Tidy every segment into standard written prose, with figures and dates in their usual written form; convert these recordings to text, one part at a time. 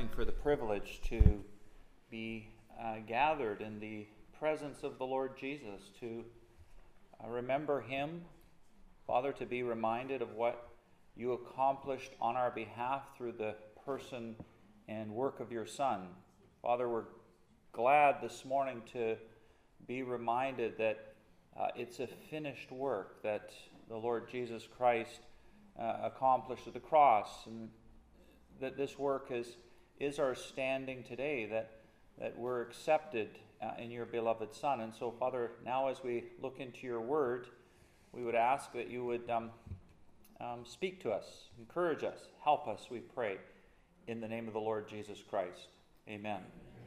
morning for the privilege to be gathered in the presence of the Lord Jesus, to remember Him, Father, to be reminded of what You accomplished on our behalf through the person and work of Your Son. Father, we're glad this morning to be reminded that it's a finished work that the Lord Jesus Christ accomplished at the cross, and that this work is our standing today, that we're accepted in Your beloved Son. And so, Father, now as we look into Your Word, we would ask that You would speak to us, encourage us, help us, we pray, in the name of the Lord Jesus Christ. Amen.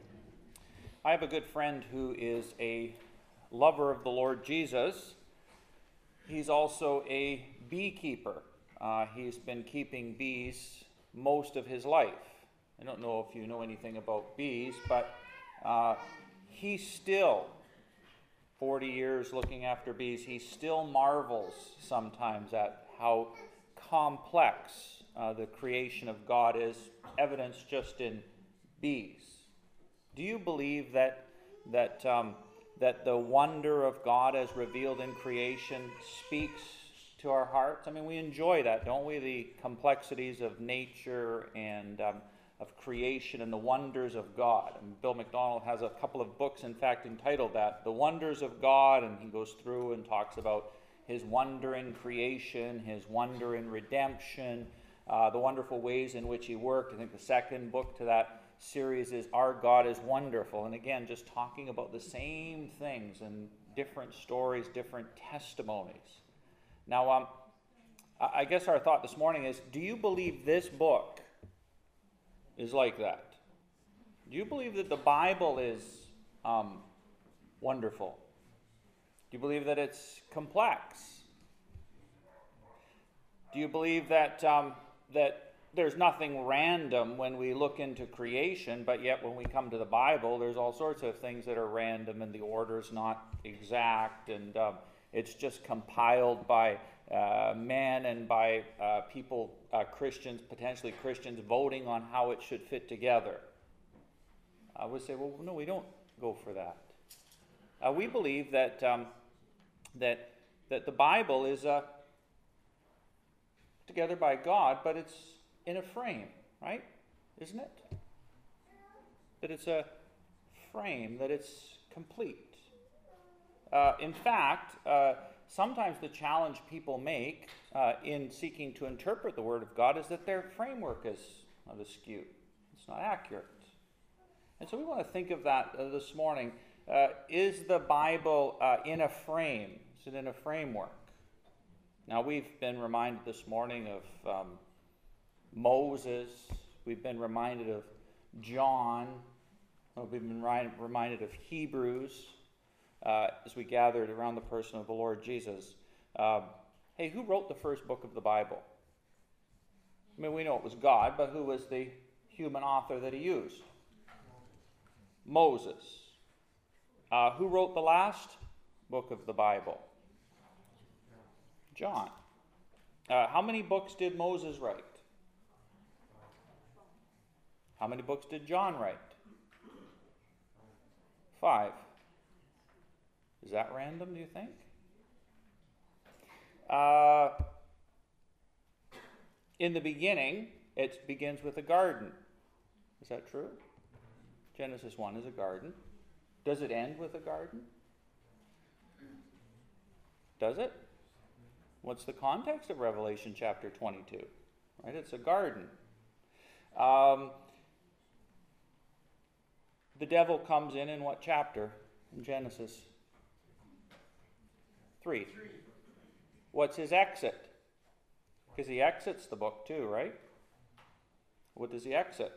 I have a good friend who is a lover of the Lord Jesus. He's also a beekeeper. He's been keeping bees most of his life. I don't know if you know anything about bees, but he still, 40 years looking after bees, he still marvels sometimes at how complex the creation of God is, evidenced just in bees. Do you believe that the wonder of God as revealed in creation speaks to our hearts? I mean, we enjoy that, don't we? The complexities of nature and of creation and the wonders of God. And Bill MacDonald has a couple of books, in fact, entitled that, The Wonders of God, and he goes through and talks about His wonder in creation, His wonder in redemption, the wonderful ways in which He worked. I think the second book to that series is Our God is Wonderful. And again, just talking about the same things and different stories, different testimonies. Now, I guess our thought this morning is, do you believe this book is like that? Do you believe that the Bible is wonderful? Do you believe that it's complex? Do you believe that that there's nothing random when we look into creation, but yet when we come to the Bible, there's all sorts of things that are random and the order's not exact, and it's just compiled by man and by people, Christians, potentially Christians, voting on how it should fit together? I would say, well, no, we don't go for that. We believe that that the Bible is together by God, but it's in a frame, right? Isn't it? That it's a frame, that it's complete. In fact, sometimes the challenge people make in seeking to interpret the Word of God is that their framework is askew. It's not accurate. And so we want to think of that this morning. Is the Bible in a frame? Is it in a framework? Now, we've been reminded this morning of Moses. We've been reminded of John. We've been reminded of Hebrews as we gathered around the person of the Lord Jesus. Hey, who wrote the first book of the Bible? I mean, we know it was God, but who was the human author that He used? Moses. Who wrote the last book of the Bible? John. How many books did Moses write? How many books did John write? 5. Is that random, do you think? In the beginning, it begins with a garden. Is that true? Genesis 1 is a garden. Does it end with a garden? Does it? What's the context of Revelation chapter 22? Right, it's a garden. The devil comes in what chapter? In Genesis 3. What's his exit? Because he exits the book too, right? What does he exit?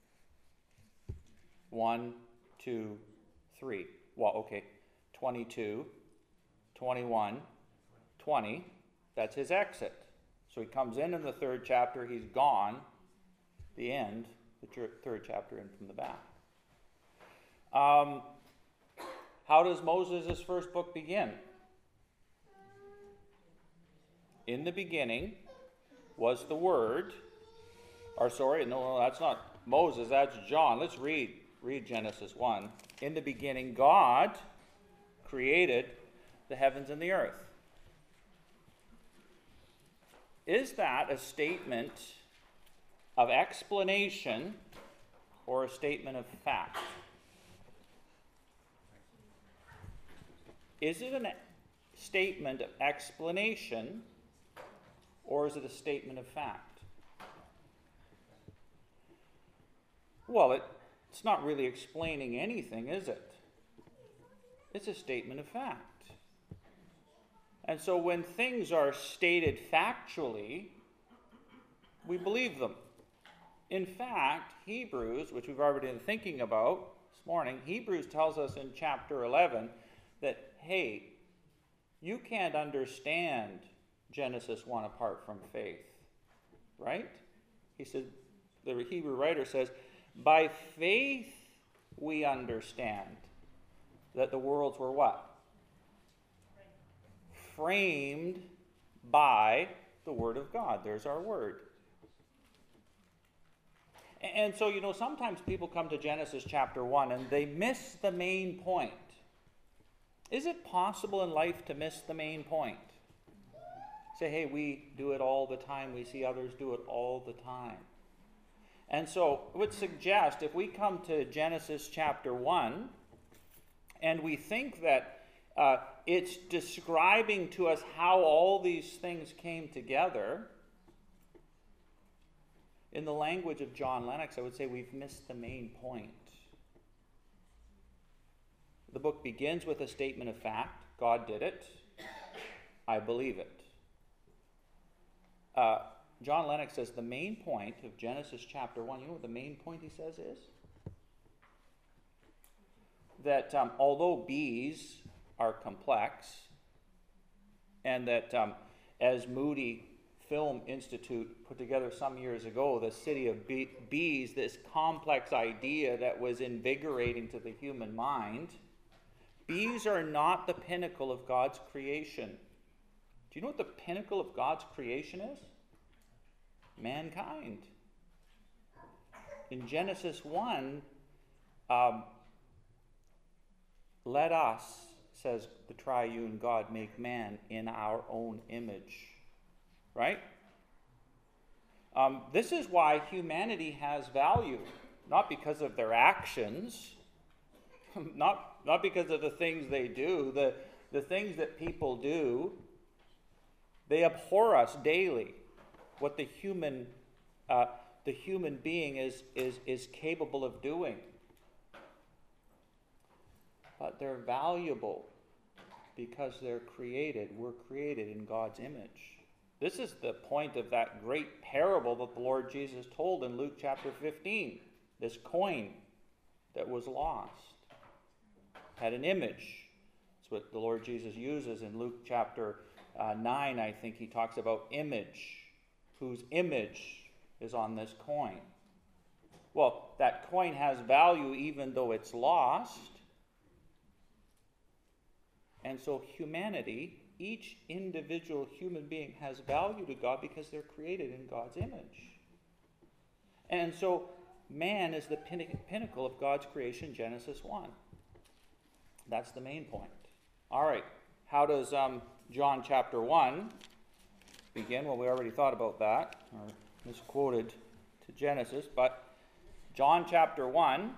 1, 2, 3. Well, okay. 22, 21, 20. That's his exit. So he comes in the third chapter, he's gone. The end, the third chapter in from the back. How does Moses' first book begin? In the beginning was the Word, or sorry, no, that's not Moses, that's John. Let's read Genesis 1. In the beginning, God created the heavens and the earth. Is that a statement of explanation or a statement of fact? Is it a statement of explanation or is it a statement of fact? Well, it's not really explaining anything, is it? It's a statement of fact. And so when things are stated factually, we believe them. In fact, Hebrews, which we've already been thinking about this morning, Hebrews tells us in chapter 11 that, hey, you can't understand Genesis 1 apart from faith, right? He said, the Hebrew writer says, by faith we understand that the worlds were what? Framed by the Word of God. There's our word. And so, sometimes people come to Genesis chapter 1 and they miss the main point. Is it possible in life to miss the main point? Say, hey, we do it all the time. We see others do it all the time. And so I would suggest if we come to Genesis chapter 1 and we think that it's describing to us how all these things came together, in the language of John Lennox, I would say we've missed the main point. The book begins with a statement of fact. God did it. I believe it. John Lennox says the main point of Genesis chapter 1, you know what the main point he says is? That although bees are complex, and that as Moody Film Institute put together some years ago, the city of bees, this complex idea that was invigorating to the human mind, bees are not the pinnacle of God's creation. Do you know what the pinnacle of God's creation is? Mankind. In Genesis 1, let us, says the triune God, make man in our own image. Right? This is why humanity has value, not because of their actions, not because of the things they do. The things that people do, they abhor us daily. What the human being is capable of doing. But they're valuable because they're created. We're created in God's image. This is the point of that great parable that the Lord Jesus told in Luke chapter 15. This coin that was lost had an image. That's what the Lord Jesus uses in Luke chapter 9, I think he talks about image. Whose image is on this coin? Well, that coin has value even though it's lost. And so humanity, each individual human being has value to God because they're created in God's image. And so man is the pinnacle of God's creation, Genesis 1. That's the main point. All right, how does John chapter 1 begin? Well, we already thought about that, or misquoted to Genesis, but John chapter 1,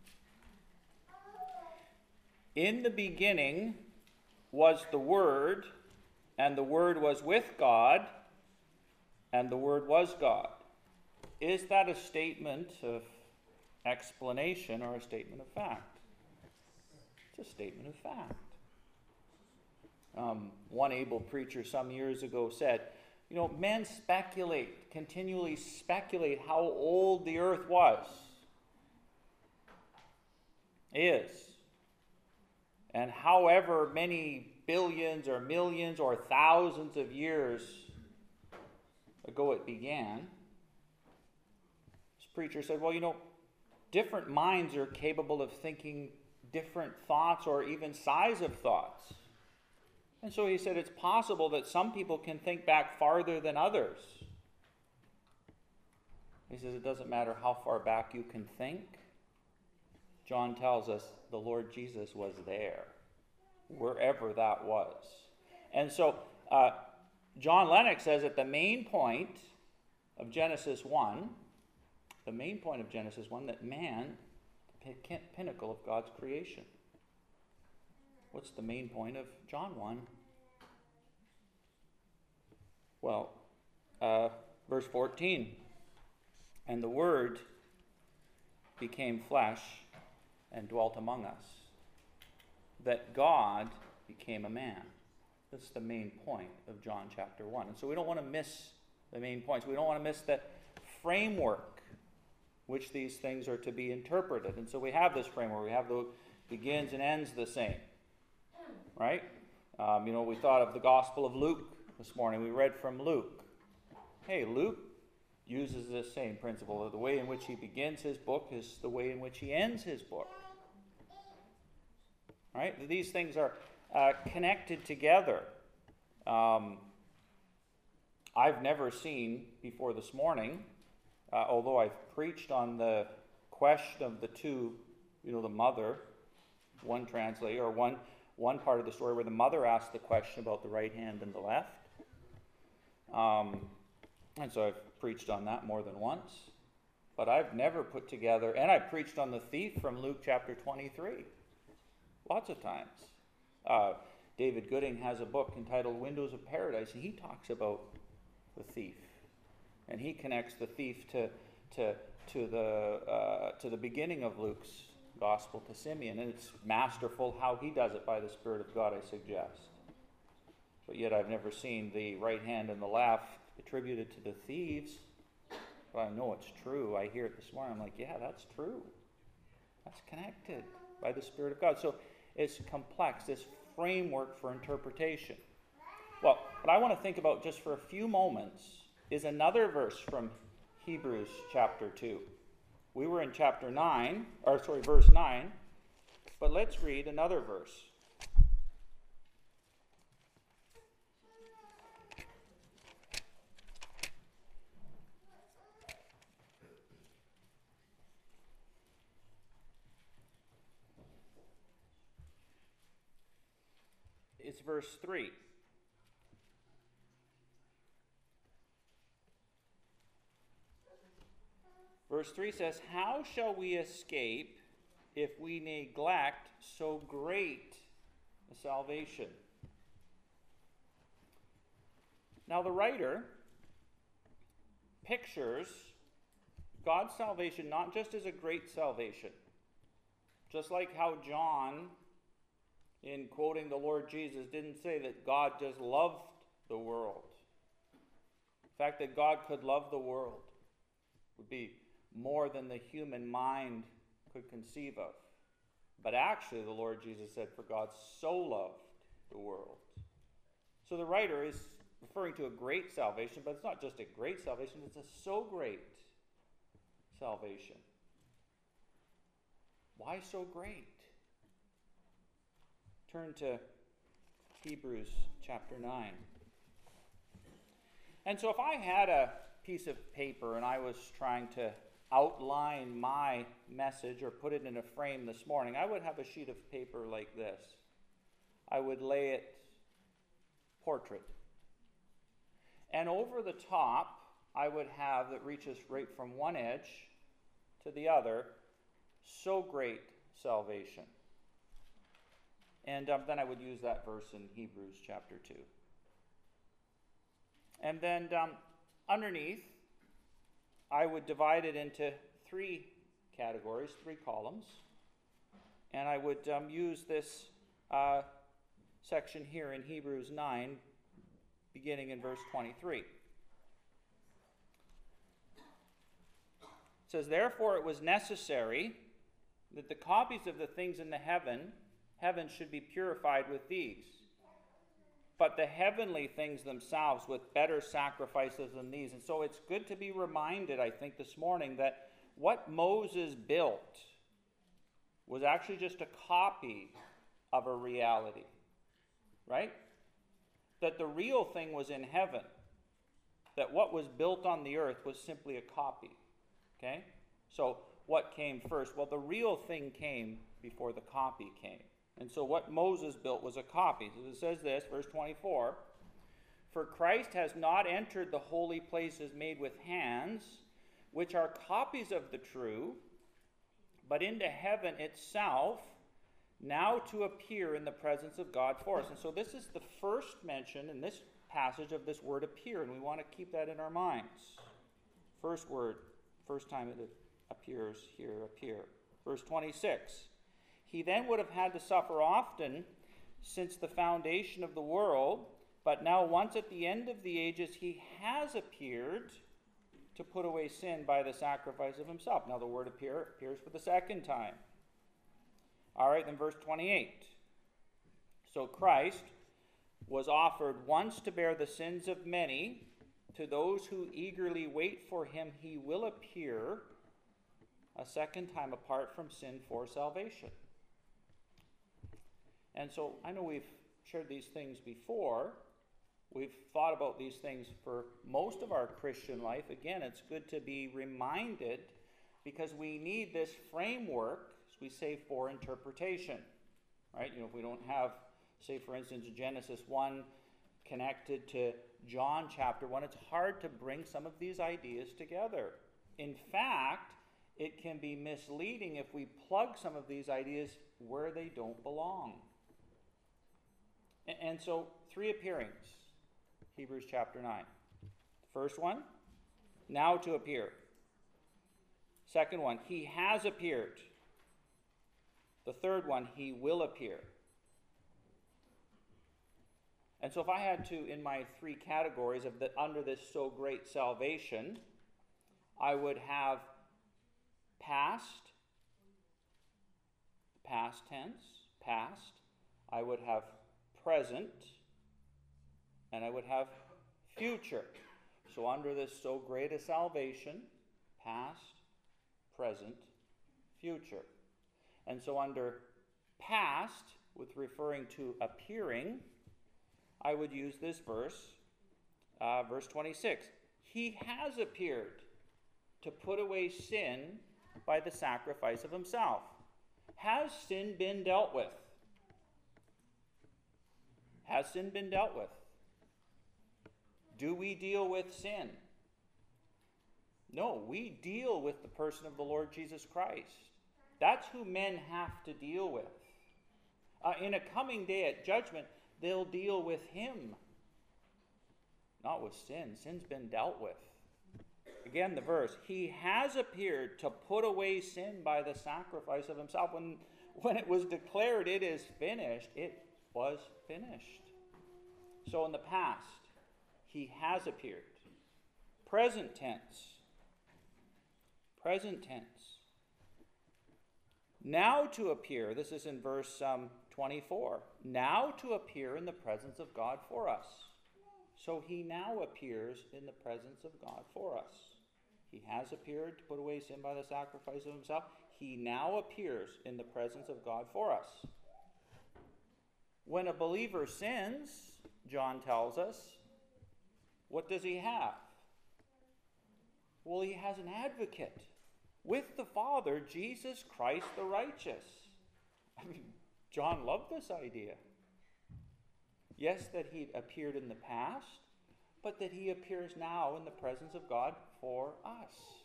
in the beginning was the Word, and the Word was with God, and the Word was God. Is that a statement of explanation or a statement of fact? It's a statement of fact. One able preacher some years ago said, men continually speculate how old the earth is. And however many billions or millions or thousands of years ago it began, this preacher said, different minds are capable of thinking different thoughts or even size of thoughts. And so he said it's possible that some people can think back farther than others. He says it doesn't matter how far back you can think. John tells us the Lord Jesus was there, wherever that was. And so John Lennox says that the main point of Genesis 1, that man, the pinnacle of God's creation. What's the main point of John 1? Well, verse 14. And the Word became flesh and dwelt among us. That God became a man. That's the main point of John chapter 1. And so we don't want to miss the main points. We don't want to miss the framework which these things are to be interpreted. And so we have this framework. We have the begins and ends the same. Right? We thought of the Gospel of Luke this morning. We read from Luke. Hey, Luke uses this same principle. The way in which he begins his book is the way in which he ends his book. Right? These things are connected together. I've never seen before this morning, although I've preached on the question of the two, the mother, one translator, or one part of the story where the mother asked the question about the right hand and the left. And so I've preached on that more than once. But I've never put together, and I preached on the thief from Luke chapter 23. Lots of times. David Gooding has a book entitled Windows of Paradise, and he talks about the thief. And he connects the thief to the beginning of Luke's gospel, to Simeon. And it's masterful how he does it by the Spirit of God, I suggest. But yet I've never seen the right hand and the left attributed to the thieves. But I know it's true. I hear it this morning. I'm like, yeah, that's true. That's connected by the Spirit of God. So it's complex, this framework for interpretation. Well, what I want to think about just for a few moments is another verse from Hebrews chapter 2. We were in verse 9, but let's read another verse. It's verse 3. Verse 3 says, "How shall we escape if we neglect so great a salvation?" Now the writer pictures God's salvation not just as a great salvation, just like how John, in quoting the Lord Jesus, didn't say that God just loved the world. The fact that God could love the world would be more than the human mind could conceive of. But actually, the Lord Jesus said, "For God so loved the world." So the writer is referring to a great salvation, but it's not just a great salvation, it's a so great salvation. Why so great? Turn to Hebrews chapter 9. And so if I had a piece of paper and I was trying to outline my message or put it in a frame this morning, I would have a sheet of paper like this. I would lay it portrait. And over the top, I would have, that reaches right from one edge to the other, "So great salvation." And then I would use that verse in Hebrews chapter 2. And then underneath, I would divide it into 3 categories, 3 columns. And I would use this section here in Hebrews 9, beginning in verse 23. It says, "Therefore it was necessary that the copies of the things in the heaven should be purified with these, but the heavenly things themselves with better sacrifices than these." And so it's good to be reminded, I think, this morning that what Moses built was actually just a copy of a reality, right? That the real thing was in heaven, that what was built on the earth was simply a copy. Okay? So what came first? Well, the real thing came before the copy came. And so what Moses built was a copy. So it says this, verse 24, "For Christ has not entered the holy places made with hands, which are copies of the true, but into heaven itself, now to appear in the presence of God for us." And so this is the first mention in this passage of this word appear, and we want to keep that in our minds. First word, first time it appears here, appear. Verse 26, "He then would have had to suffer often since the foundation of the world, but now once at the end of the ages he has appeared to put away sin by the sacrifice of himself." Now the word appear appears for the second time. All right, then verse 28. "So Christ was offered once to bear the sins of many. To those who eagerly wait for him, he will appear a second time apart from sin for salvation." And so I know we've shared these things before. We've thought about these things for most of our Christian life. Again, it's good to be reminded because we need this framework, as we say, for interpretation. Right? If we don't have, say, for instance, Genesis 1 connected to John chapter 1, it's hard to bring some of these ideas together. In fact, it can be misleading if we plug some of these ideas where they don't belong. And so, 3 appearings, Hebrews chapter 9. The first one, now to appear. Second one, he has appeared. The third one, he will appear. And so if I had to, in my 3 categories of under this so great salvation, I would have past tense, past. I would have present, and I would have future. So under this so great a salvation, past, present, future. And so under past, with referring to appearing, I would use this verse, verse 26. "He has appeared to put away sin by the sacrifice of himself." Has sin been dealt with? Has sin been dealt with? Do we deal with sin? No, we deal with the person of the Lord Jesus Christ. That's who men have to deal with. In a coming day at judgment, they'll deal with him, not with sin. Sin's been dealt with. Again, the verse, "He has appeared to put away sin by the sacrifice of himself." When it was declared it is finished, it was finished. So in the past, he has appeared. Present tense. Present tense. Now to appear, this is in verse 24. Now to appear in the presence of God for us. So he now appears in the presence of God for us. He has appeared to put away sin by the sacrifice of himself. He now appears in the presence of God for us. When a believer sins, John tells us, what does he have? Well, he has an advocate with the Father, Jesus Christ the righteous. John loved this idea. Yes, that he appeared in the past, but that he appears now in the presence of God for us.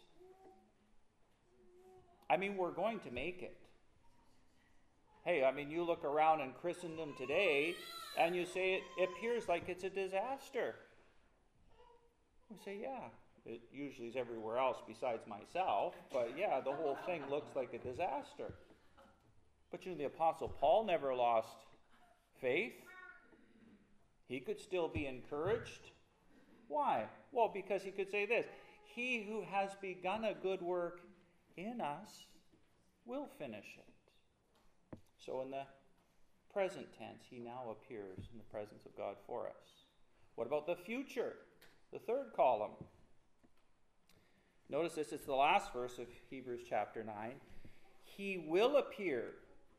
We're going to make it. Hey, you look around in Christendom today, and you say it appears like it's a disaster. We say, yeah, it usually is everywhere else besides myself, but yeah, the whole thing looks like a disaster. But the Apostle Paul never lost faith. He could still be encouraged. Why? Well, because he could say this, "He who has begun a good work in us will finish it." So in the present tense, he now appears in the presence of God for us. What about the future? The third column. Notice this, it's the last verse of Hebrews chapter 9. He will appear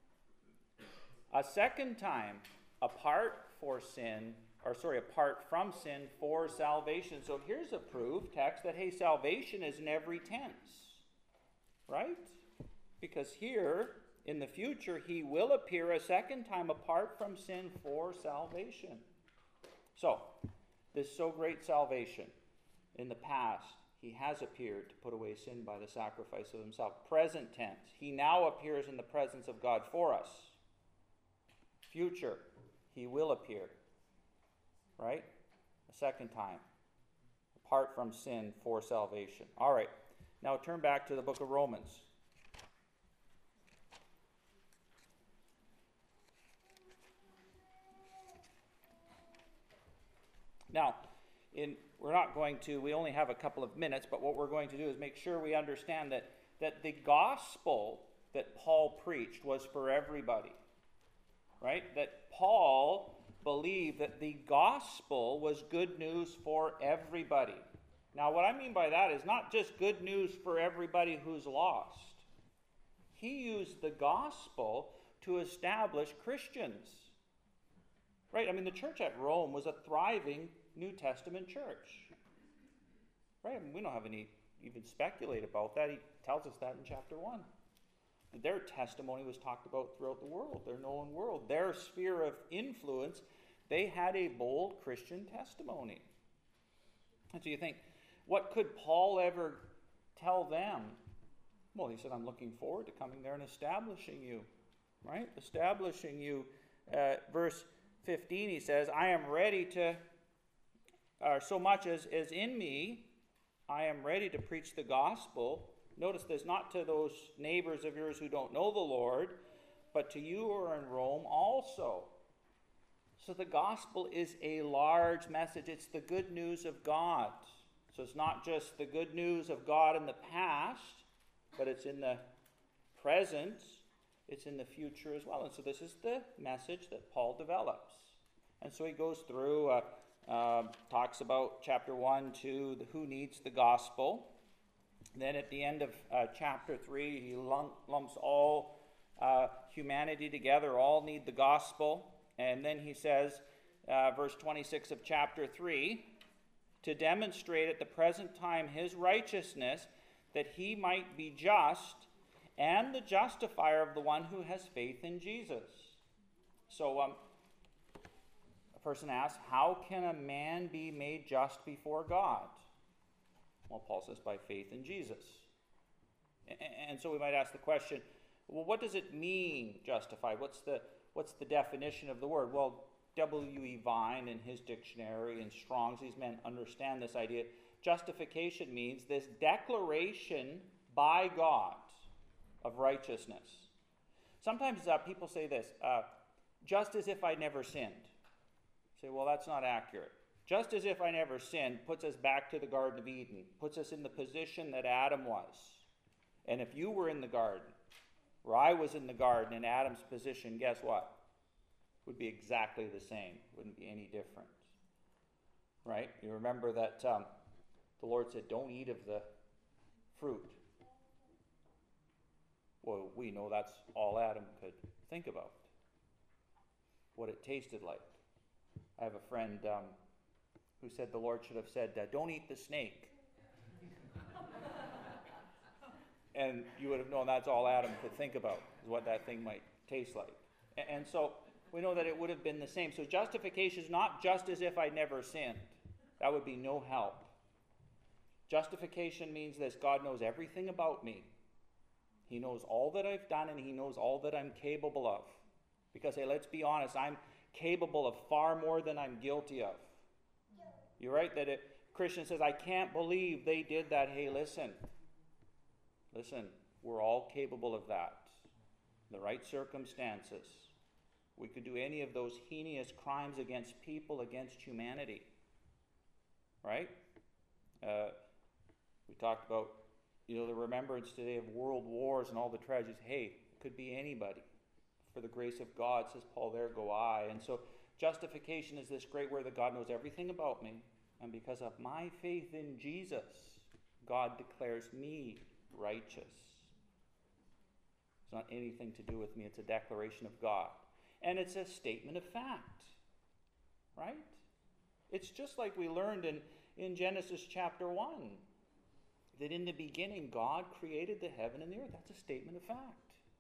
a second time apart from sin for salvation. So here's a proof text that, hey, salvation is in every tense. right? Because here, in the future, he will appear a second time apart from sin for salvation. So, this so great salvation, in the past, he has appeared to put away sin by the sacrifice of himself. Present tense, he now appears in the presence of God for us. Future, he will appear, right? A second time, apart from sin for salvation. All right, now turn back to the book of Romans. Now, we only have a couple of minutes, but what we're going to do is make sure we understand that the gospel that Paul preached was for everybody, right? That Paul believed that the gospel was good news for everybody. Now, what I mean by that is not just good news for everybody who's lost. He used the gospel to establish Christians, right? I mean, the church at Rome was a thriving New Testament church, right? I mean, we don't have any even speculate about that. He tells us that in chapter 1. Their testimony was talked about throughout the world, their known world, their sphere of influence. They had a bold Christian testimony. And so you think, what could Paul ever tell them? Well, he said, I'm looking forward to coming there and establishing you, right? Establishing you. Verse 15, he says, I am ready to, so much as in me, I am ready to preach the gospel. Notice this, not to those neighbors of yours who don't know the Lord, but to you who are in Rome also. So the gospel is a large message. It's the good news of God. So it's not just the good news of God in the past, but it's in the present, it's in the future as well. And so this is the message that Paul develops. And so he goes through, talks about chapter 1, 2, who needs the gospel. Then at the end of chapter 3, he lumps all humanity together, all need the gospel. And then he says, verse 26 of chapter 3, to demonstrate at the present time his righteousness, that he might be just and the justifier of the one who has faith in Jesus. So a person asks, how can a man be made just before God? Well, Paul says, by faith in Jesus. And so we might ask the question, well, what does it mean, justified? What's the definition of the word? Well, W.E. Vine in his dictionary and Strong's, these men understand this idea. Justification means this declaration by God of righteousness. Sometimes people say this, just as if I never sinned. Say, well, that's not accurate. Just as if I never sinned puts us back to the Garden of Eden, puts us in the position that Adam was. And if you were in the garden, or I was in the garden in Adam's position, guess what? Would be exactly the same. Wouldn't be any different. Right? You remember that the Lord said, don't eat of the fruit. Well, we know that's all Adam could think about. What it tasted like. I have a friend who said the Lord should have said, don't eat the snake. And you would have known that's all Adam could think about, is what that thing might taste like. And so we know that it would have been the same. So justification is not just as if I never sinned. That would be no help. Justification means this: God knows everything about me. He knows all that I've done, and he knows all that I'm capable of. Because, hey, let's be honest, I'm capable of far more than I'm guilty of. You're right that a Christian says, I can't believe they did that. Hey, listen, we're all capable of that. In the right circumstances. We could do any of those heinous crimes against people, against humanity. Right? We talked about, the remembrance today of world wars and all the tragedies. Hey, it could be anybody. For the grace of God, says Paul, there go I. And so justification is this great word that God knows everything about me. And because of my faith in Jesus, God declares me righteous. It's not anything to do with me. It's a declaration of God. And it's a statement of fact. Right? It's just like we learned in Genesis chapter 1. that in the beginning God created the heaven and the earth. That's a statement of fact.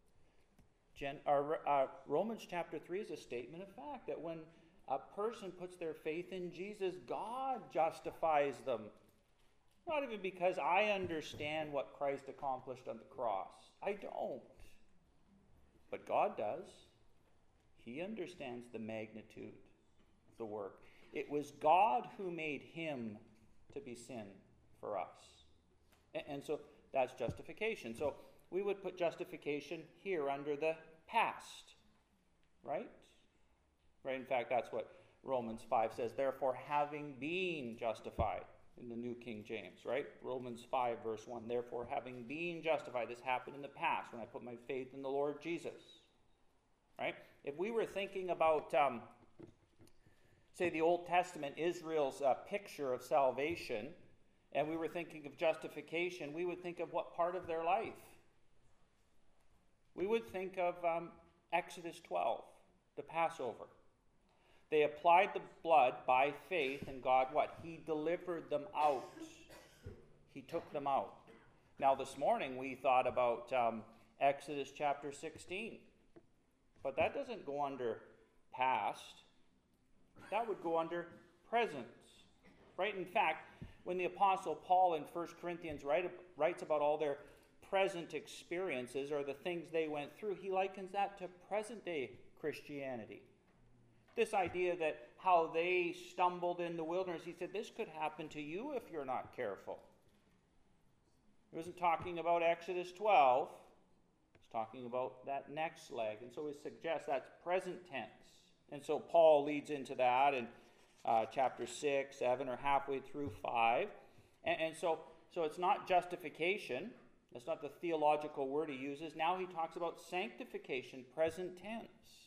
Romans chapter 3 is a statement of fact that when a person puts their faith in Jesus, God justifies them. Not even because I understand what Christ accomplished on the cross. I don't. But God does. He understands the magnitude of the work. It was God who made him to be sin for us. And so that's justification. So we would put justification here under the past, right? Right. In fact, that's what Romans 5 says. Therefore, having been justified, in the New King James, right? Romans 5 verse 1. Therefore, having been justified, this happened in the past when I put my faith in the Lord Jesus, right? If we were thinking about, say, the Old Testament, Israel's picture of salvation, and we were thinking of justification, we would think of what part of their life? We would think of Exodus 12, the Passover. They applied the blood by faith, and God, what? He delivered them out. He took them out. Now, this morning we thought about Exodus chapter 16. But that doesn't go under past. That would go under present. Right? In fact, when the Apostle Paul in 1 Corinthians writes about all their present experiences or the things they went through, he likens that to present-day Christianity. This idea that how they stumbled in the wilderness, he said, this could happen to you if you're not careful. He wasn't talking about Exodus 12. He's talking about that next leg. And so he suggests that's present tense. And so Paul leads into that in chapter 6, 7, or halfway through 5. And so it's not justification. That's not the theological word he uses. Now he talks about sanctification, present tense.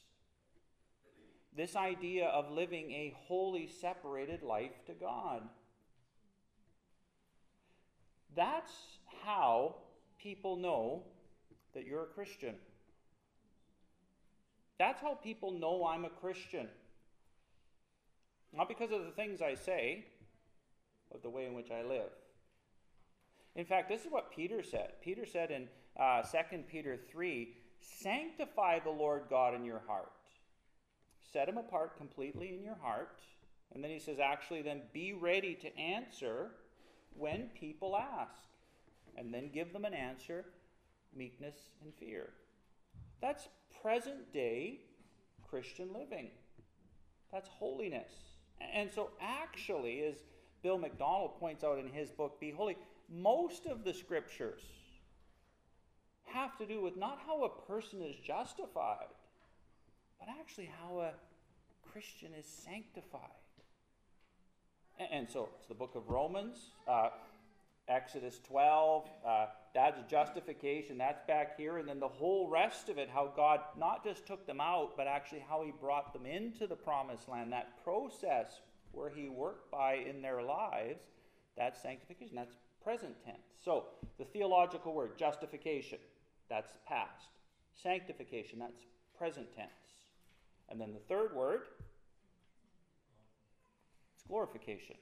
This idea of living a wholly separated life to God. That's how people know that you're a Christian. That's how people know I'm a Christian. Not because of the things I say, but the way in which I live. In fact, this is what Peter said. Peter said in 2 Peter 3, sanctify the Lord God in your heart. Set him apart completely in your heart. And then he says, actually, then be ready to answer when people ask. And then give them an answer, meekness and fear. That's present day Christian living. That's holiness. And so actually, as Bill MacDonald points out in his book, Be Holy, most of the scriptures have to do with not how a person is justified, but actually how a Christian is sanctified. And so it's the book of Romans, Exodus 12, that's justification, that's back here, and then the whole rest of it, how God not just took them out, but actually how he brought them into the promised land, that process where he worked by in their lives, that's sanctification, that's present tense. So the theological word, justification, that's past. Sanctification, that's present tense. And then the third word, it's glorification.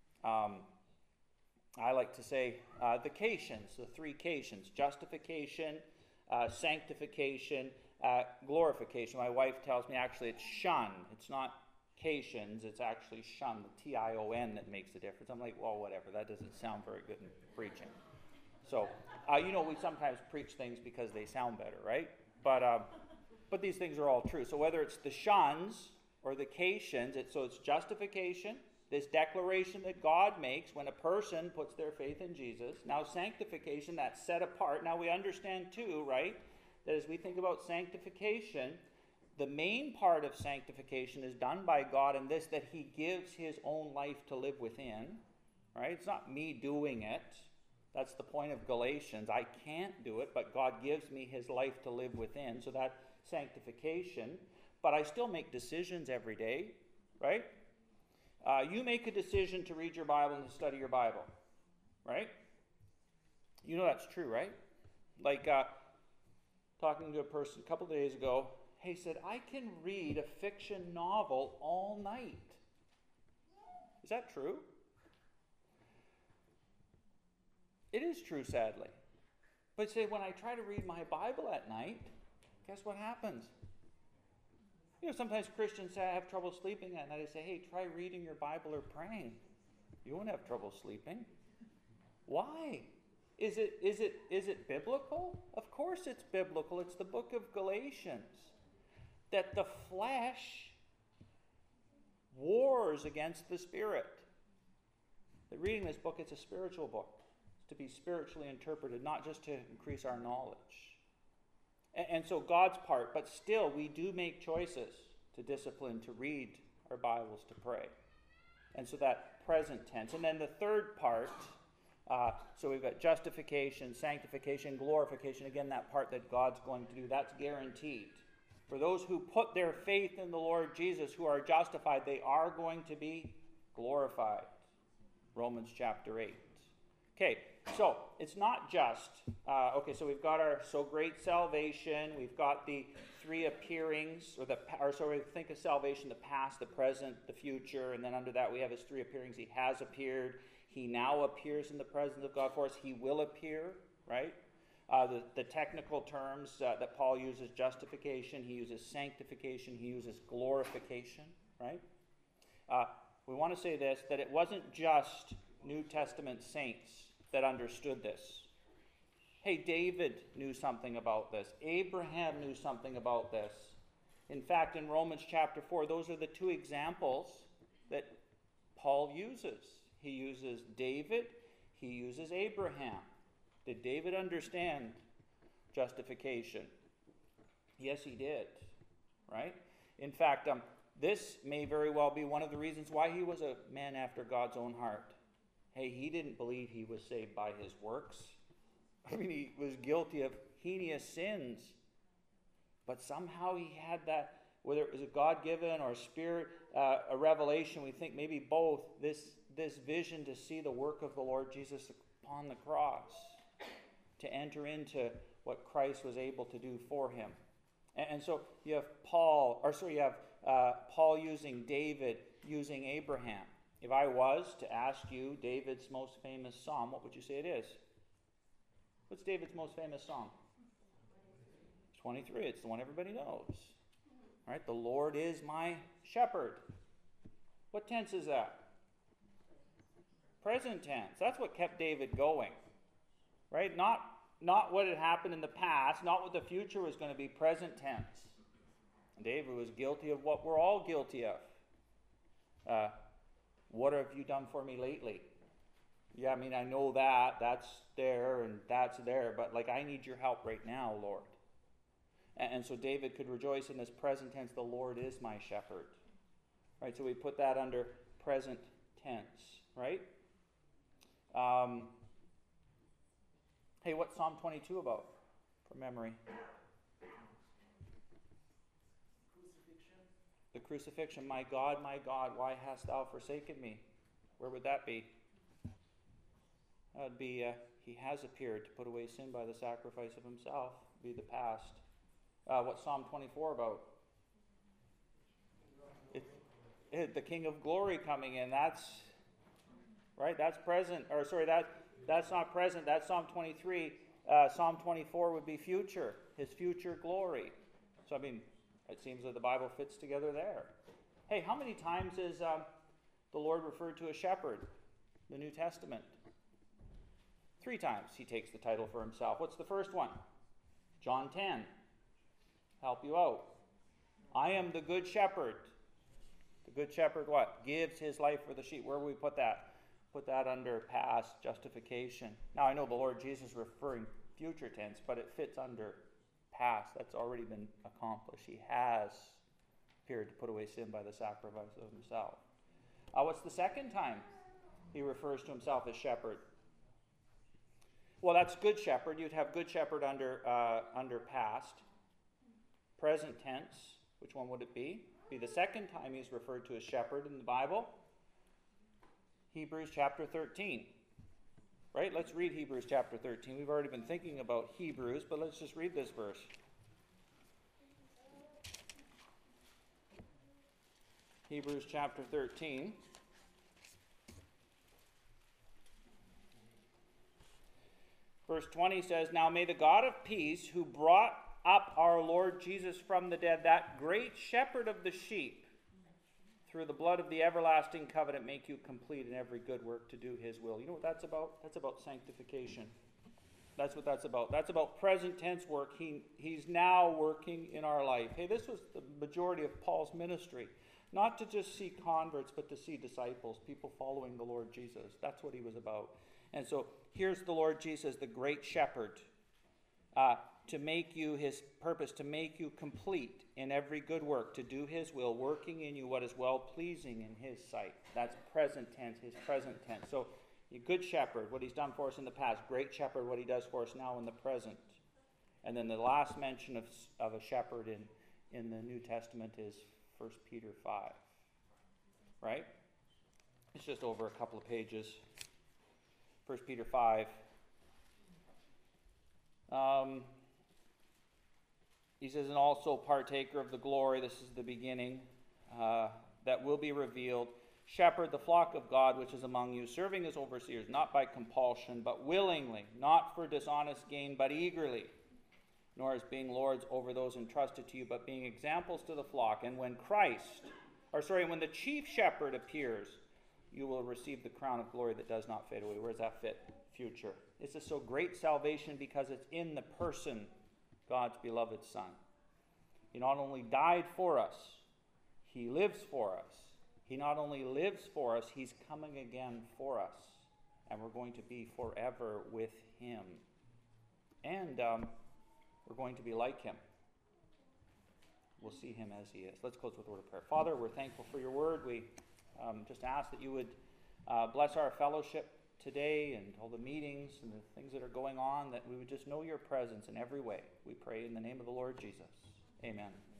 I like to say the cations, the three cations: justification, sanctification, glorification. My wife tells me actually it's shun. It's not cations, it's actually shun, the T-I-O-N that makes the difference. I'm like, well, whatever, that doesn't sound very good in preaching. So, we sometimes preach things because they sound better, right? But these things are all true. So whether it's the shuns or the cations, it's justification, this declaration that God makes when a person puts their faith in Jesus. Now sanctification, that's set apart. Now we understand too, right, that as we think about sanctification, the main part of sanctification is done by God in this, that he gives his own life to live within, right? It's not me doing it. That's the point of Galatians. I can't do it, but God gives me his life to live within. So that's sanctification. But I still make decisions every day, right? You make a decision to read your Bible and to study your Bible, right? You know that's true, right? Like talking to a person a couple of days ago, he said, I can read a fiction novel all night. Is that true? It is true, sadly. But say, when I try to read my Bible at night, guess what happens? Sometimes Christians say, I have trouble sleeping at night. I say, hey, try reading your Bible or praying. You won't have trouble sleeping. Why? Is it biblical? Of course it's biblical. It's the book of Galatians. That the flesh wars against the spirit. That reading this book, it's a spiritual book. It's to be spiritually interpreted, not just to increase our knowledge. And so God's part, but still we do make choices to discipline, to read our Bibles, to pray. And so that present tense. And then the third part, so we've got justification, sanctification, glorification. Again, that part that God's going to do, that's guaranteed. For those who put their faith in the Lord Jesus, who are justified, they are going to be glorified. Romans chapter 8. Okay, so it's not just, so we've got our so great salvation, we've got the three appearings, we think of salvation, the past, the present, the future, and then under that we have his three appearings. He has appeared, he now appears in the presence of God for us, he will appear, right? The technical terms that Paul uses, justification, he uses sanctification, he uses glorification, right? We want to say this, that it wasn't just New Testament saints that understood this. Hey, David knew something about this. Abraham knew something about this. In fact, in Romans chapter 4, those are the two examples that Paul uses. He uses David, he uses Abraham. Did David understand justification? Yes, he did, right? In fact, this may very well be one of the reasons why he was a man after God's own heart. Hey, he didn't believe he was saved by his works. I mean, he was guilty of heinous sins. But somehow he had that, whether it was a God-given or spirit, a revelation, we think maybe both, this vision to see the work of the Lord Jesus upon the cross, to enter into what Christ was able to do for him. And so you have Paul using David, using Abraham. If I was to ask you David's most famous psalm, what would you say it is? What's David's most famous song? 23. It's the one everybody knows. All right, the Lord is my shepherd. What tense is that? Present tense. That's what kept David going. Right? Not what had happened in the past, not what the future was going to be, present tense. David was guilty of what we're all guilty of. What have you done for me lately? Yeah, I mean, I know that's there and that's there, but I need your help right now, Lord. And so David could rejoice in this present tense, the Lord is my shepherd. Right, so we put that under present tense, right? Hey, what's Psalm 22 about, from memory? The crucifixion. My God, why hast thou forsaken me? Where would that be? That would be, he has appeared to put away sin by the sacrifice of himself. Be the past. What's Psalm 24 about? The King of Glory coming in. That's, right, that's present. That's not present. That's Psalm 23. Psalm 24 would be future. His future glory. So, I mean, it seems that the Bible fits together there. Hey, how many times is the Lord referred to as shepherd? The New Testament. 3 times he takes the title for himself. What's the first one? John 10. Help you out. I am the good shepherd. The good shepherd what? Gives his life for the sheep. Where will we put that? Put that under past justification. Now I know the Lord Jesus is referring future tense, but it fits under past. That's already been accomplished. He has appeared to put away sin by the sacrifice of himself. What's the second time he refers to himself as shepherd? Well, that's good shepherd. You'd have good shepherd under past. Present tense. Which one would it be? It'd be the second time he's referred to as shepherd in the Bible. Hebrews chapter 13. Right? Let's read Hebrews chapter 13. We've already been thinking about Hebrews, but let's just read this verse. Hebrews chapter 13. Verse 20 says, "Now may the God of peace, who brought up our Lord Jesus from the dead, that great shepherd of the sheep, through the blood of the everlasting covenant, make you complete in every good work to do his will." You know what that's about? That's about sanctification. That's what that's about. That's about present tense work. He's now working in our life. Hey, this was the majority of Paul's ministry. Not to just see converts, but to see disciples, people following the Lord Jesus. That's what he was about. And so here's the Lord Jesus, the great shepherd, to make you his purpose, to make you complete in every good work, to do his will, working in you what is well-pleasing in his sight. That's present tense, his present tense. So, a good shepherd, what he's done for us in the past. Great shepherd, what he does for us now in the present. And then the last mention of a shepherd in the New Testament is 1 Peter 5. Right? It's just over a couple of pages. 1 Peter 5. He says, "And also partaker of the glory," this is the beginning, "that will be revealed. Shepherd the flock of God which is among you, serving as overseers, not by compulsion, but willingly, not for dishonest gain, but eagerly, nor as being lords over those entrusted to you, but being examples to the flock. And when when the chief shepherd appears, you will receive the crown of glory that does not fade away." Where does that fit? Future. This is so great salvation because it's in the person, God's beloved Son. He not only died for us, he lives for us. He not only lives for us, he's coming again for us. And we're going to be forever with him. And we're going to be like him. We'll see him as he is. Let's close with a word of prayer. Father, we're thankful for your word. We just ask that you would bless our fellowship today and all the meetings and the things that are going on, that we would just know your presence in every way. We pray in the name of the Lord Jesus. Amen.